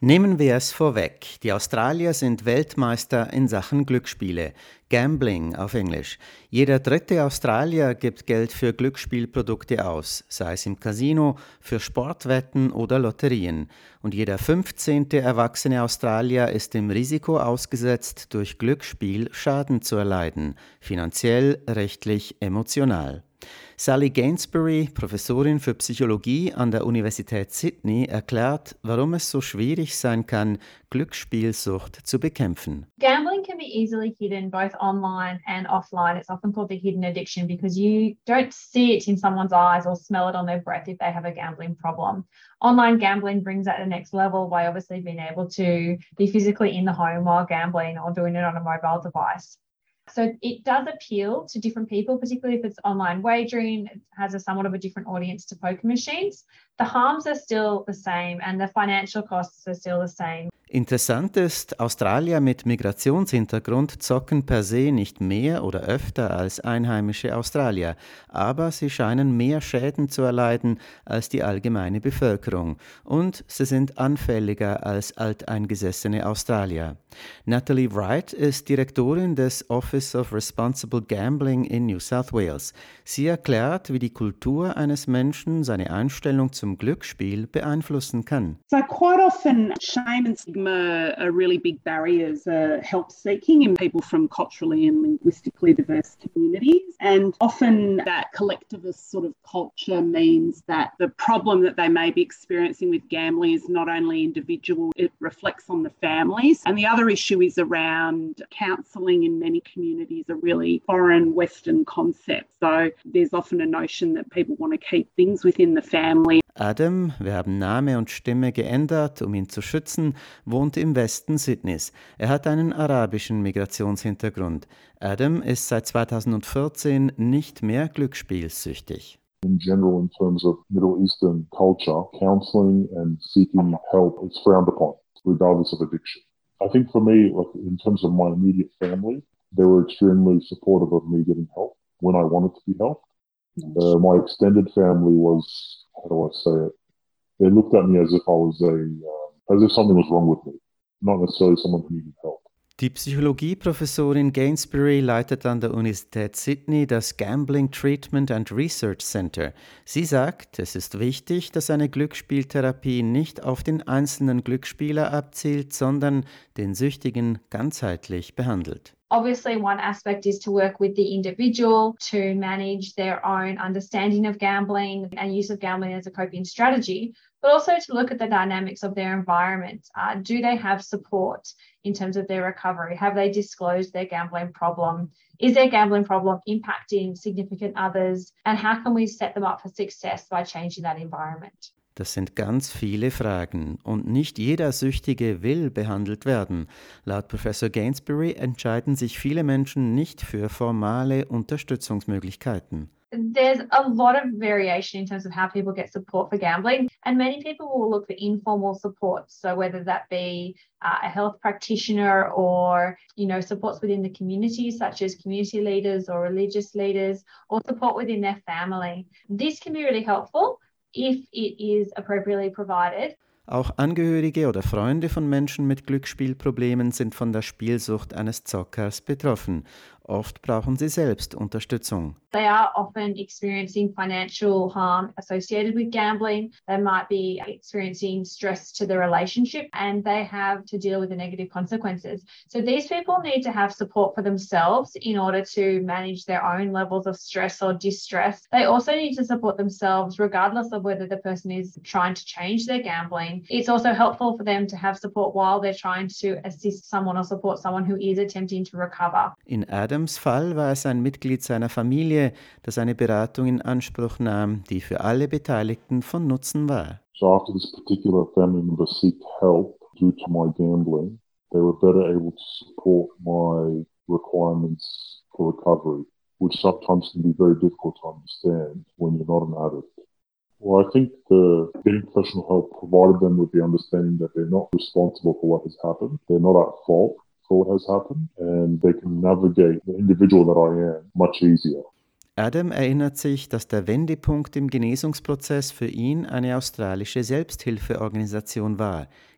Nehmen wir es vorweg. Die Australier sind Weltmeister in Sachen Glücksspiele. Gambling auf Englisch. Jeder dritte Australier gibt Geld für Glücksspielprodukte aus, sei es im Casino, für Sportwetten oder Lotterien. Und jeder 15. erwachsene Australier ist dem Risiko ausgesetzt, durch Glücksspiel Schaden zu erleiden, finanziell, rechtlich, emotional. Sally Gainsbury, Professorin für Psychologie an der Universität Sydney, erklärt, warum es so schwierig sein kann, Glücksspielsucht zu bekämpfen. Gambling can be easily hidden both online and offline. It's often called the hidden addiction because you don't see it in someone's eyes or smell it on their breath if they have a gambling problem. Online gambling brings that to the next level by obviously being able to be physically in the home while gambling or doing it on a mobile device. So it does appeal to different people, particularly if it's online wagering. It has somewhat of a different audience to poker machines. The harms are still the same and the financial costs are still the same. Interessant ist, Australier mit Migrationshintergrund zocken per se nicht mehr oder öfter als einheimische Australier, aber sie scheinen mehr Schäden zu erleiden als die allgemeine Bevölkerung und sie sind anfälliger als alteingesessene Australier. Natalie Wright ist Direktorin des Office of Responsible Gambling in New South Wales. Sie erklärt, wie die Kultur eines Menschen seine Einstellung zum Glücksspiel beeinflussen kann. So quite often shame and stigma are really big barriers help seeking in people from culturally and linguistically diverse communities. And often that collectivist sort of culture means that the problem that they may be experiencing with gambling is not only individual, it reflects on the families. And the other issue is around counselling in many communities, a really foreign Western concept. So there's often a notion that people want to keep things within the family. Adam, wir haben Name und Stimme geändert, um ihn zu schützen, wohnt im Westen Sydneys. Er hat einen arabischen Migrationshintergrund. Adam ist seit 2014 nicht mehr glücksspielsüchtig. In general, in terms of Middle Eastern culture, counseling and seeking help is frowned upon, regardless of addiction. I think for me, like in terms of my immediate family, they were extremely supportive of me getting help when I wanted to be helped. My extended family was, how do I say it? They looked at me as if as if something was wrong with me, not necessarily someone who needed help. Die Psychologieprofessorin Gainsbury leitet an der Universität Sydney das Gambling Treatment and Research Center. Sie sagt, es ist wichtig, dass eine Glücksspieltherapie nicht auf den einzelnen Glücksspieler abzielt, sondern den Süchtigen ganzheitlich behandelt. Obviously, one aspect is to work with the individual to manage their own understanding of gambling and use of gambling as a coping strategy, but also to look at the dynamics of their environment. Do they have support in terms of their recovery? Have they disclosed their gambling problem? Is their gambling problem impacting significant others? And how can we set them up for success by changing that environment? Das sind ganz viele Fragen und nicht jeder Süchtige will behandelt werden. Laut Professor Gainsbury entscheiden sich viele Menschen nicht für formale Unterstützungsmöglichkeiten. There's a lot of variation in terms of how people get support for gambling, and many people will look for informal support. So whether that be a health practitioner or, supports within the community, such as community leaders or religious leaders, or support within their family. This can be really helpful if it is appropriately provided. Auch Angehörige oder Freunde von Menschen mit Glücksspielproblemen sind von der Spielsucht eines Zockers betroffen. Oft brauchen sie selbst Unterstützung. They are often experiencing financial harm associated with gambling. They might be experiencing stress to the relationship and they have to deal with the negative consequences. So these people need to have support for themselves in order to manage their own levels of stress or distress. They also need to support themselves regardless of whether the person is trying to change their gambling. It's also helpful for them to have support while they're trying to assist someone or support someone who is attempting to recover. In Adams Fall war es ein Mitglied seiner Familie, das eine Beratung in Anspruch nahm, die für alle Beteiligten von Nutzen war. So after this particular family member sought help due to my gambling, they were better able to support my requirements for recovery, which sometimes can be very difficult to understand when you're not an addict. Well, I think getting professional help provided them with the understanding that they're not responsible for what has happened. They're not at fault for what has happened, and they can navigate the individual that I am much easier. Adam erinnert sich, dass der Wendepunkt im Genesungsprozess für ihn eine australische Selbsthilfeorganisation war.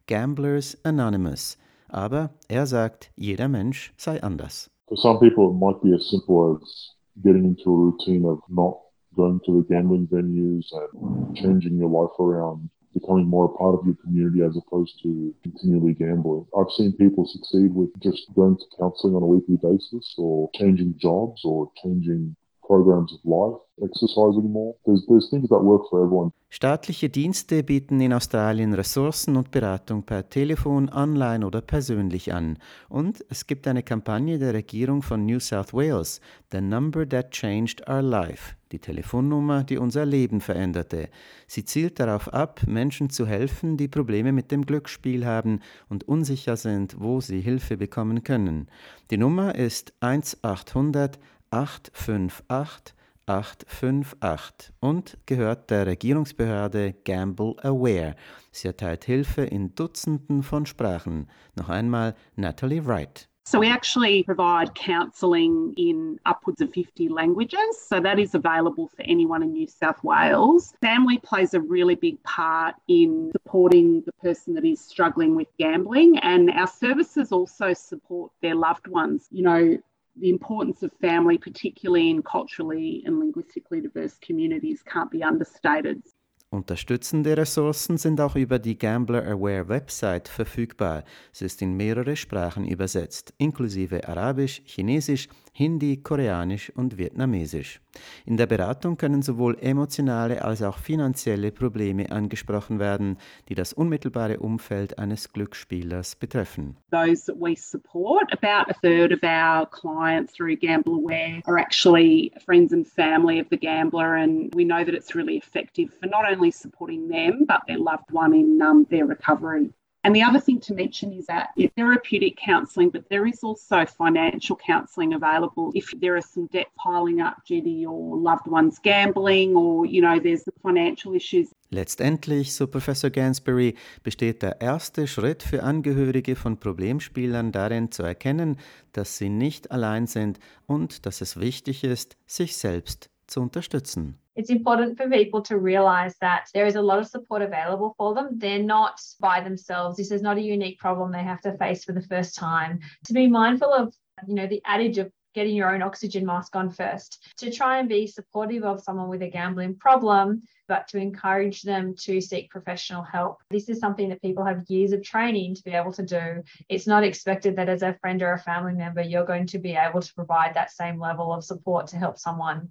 Gamblers Anonymous. Aber er sagt, jeder Mensch sei anders. For some people, it might be as simple as getting into a routine of not going to the gambling venues and changing your life around, becoming more a part of your community as opposed to continually gambling. I've seen people succeed with just going to counselling on a weekly basis or changing jobs or changing programs of life, exercising more. There's things that work for everyone. Staatliche Dienste bieten in Australien Ressourcen und Beratung per Telefon, online oder persönlich an. Und es gibt eine Kampagne der Regierung von New South Wales, The Number That Changed Our Life, die Telefonnummer, die unser Leben veränderte. Sie zielt darauf ab, Menschen zu helfen, die Probleme mit dem Glücksspiel haben und unsicher sind, wo sie Hilfe bekommen können. Die Nummer ist 1-800 858 858 und gehört der Regierungsbehörde Gamble Aware. Sie erteilt Hilfe in Dutzenden von Sprachen. Noch einmal Natalie Wright. So we actually provide counselling in upwards of 50 languages. So that is available for anyone in New South Wales. Family plays a really big part in supporting the person that is struggling with gambling, and our services also support their loved ones. You know, the importance of family, particularly in culturally and linguistically diverse communities, can't be understated. Unterstützende Ressourcen sind auch über die Gambler Aware Website verfügbar. Sie ist in mehrere Sprachen übersetzt, inklusive Arabisch, Chinesisch, Hindi, Koreanisch und Vietnamesisch. In der Beratung können sowohl emotionale als auch finanzielle Probleme angesprochen werden, die das unmittelbare Umfeld eines Glücksspielers betreffen. Those that we support, about a third of our clients through Gamble Aware are actually friends and family of the gambler, and we know that it's really effective for not only supporting them but their loved one in their recovery. And the other thing to mention is that it's therapeutic counselling, but there is also financial counselling available if there are some debt piling up due to your loved one's gambling or, you know, there's the financial issues. Letztendlich, so Professor Gansbury, besteht der erste Schritt für Angehörige von Problemspielern darin zu erkennen, dass sie nicht allein sind und dass es wichtig ist, sich selbst zu unterstützen. It's important for people to realise that there is a lot of support available for them. They're not by themselves. This is not a unique problem they have to face for the first time. To be mindful of, you know, the adage of getting your own oxygen mask on first, to try and be supportive of someone with a gambling problem, but to encourage them to seek professional help. This is something that people have years of training to be able to do. It's not expected that as a friend or a family member, you're going to be able to provide that same level of support to help someone.